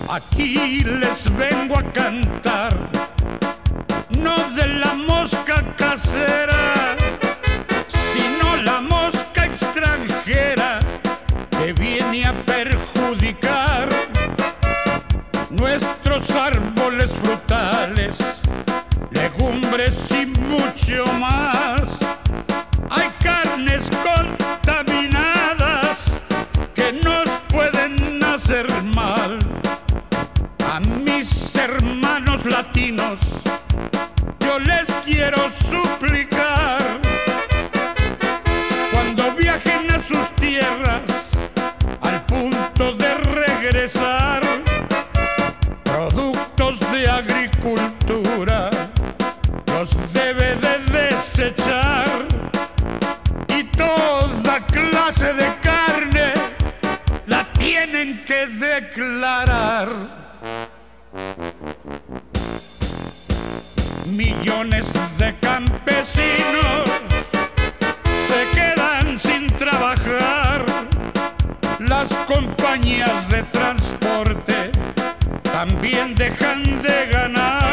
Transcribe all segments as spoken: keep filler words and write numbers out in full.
Aquí les vengo a cantar, no de la mosca casera, sino la mosca extranjera que viene a perjudicar nuestros árboles frutales, legumbres y mucho más. Hay carnes contaminadas que nos pueden hacer mal. A mis hermanos latinos yo les quiero suplicar, cuando viajen a sus tierras, al punto de regresar, productos de agricultura los debe de desechar, y toda clase de carne la tienen que declarar. Millones de campesinos se quedan sin trabajar, las compañías de transporte también dejan de ganar,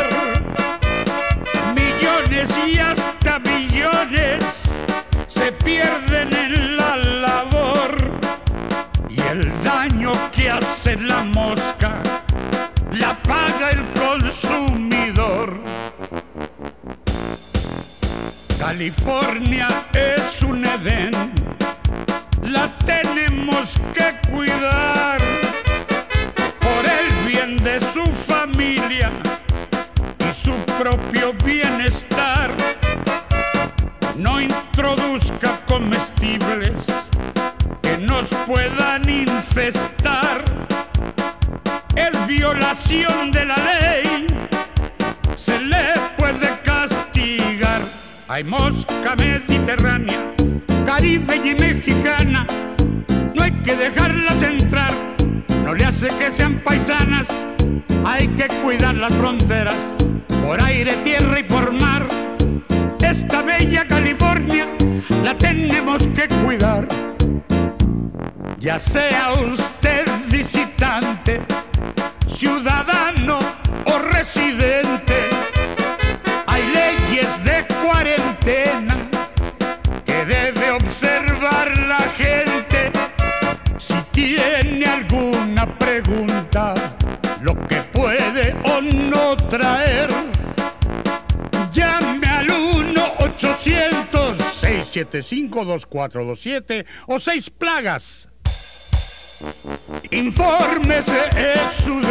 millones y hasta billones se pierden en la labor, y el daño que hace la mosca la paga el consumidor. California es un Edén, la tenemos que cuidar por el bien de su familia y su propio bienestar. No introduzca comestibles que nos puedan infestar. Es violación de la ley, se le puede castigar. Hay mosca mediterránea, caribe y mexicana, no hay que dejarlas entrar, no le hace que sean paisanas. Hay que cuidar las fronteras, por aire, tierra y por mar. Esta bella California la tenemos que cuidar. Ya sea usted visitante, ciudadano o residente, hay leyes de cuarentena que debe observar la gente. Si tiene alguna pregunta, lo que puede o no traer, llame al uno ochocientos, seiscientos setenta y cinco, veinticuatro veintisiete o seis plagas. Infórmese, es su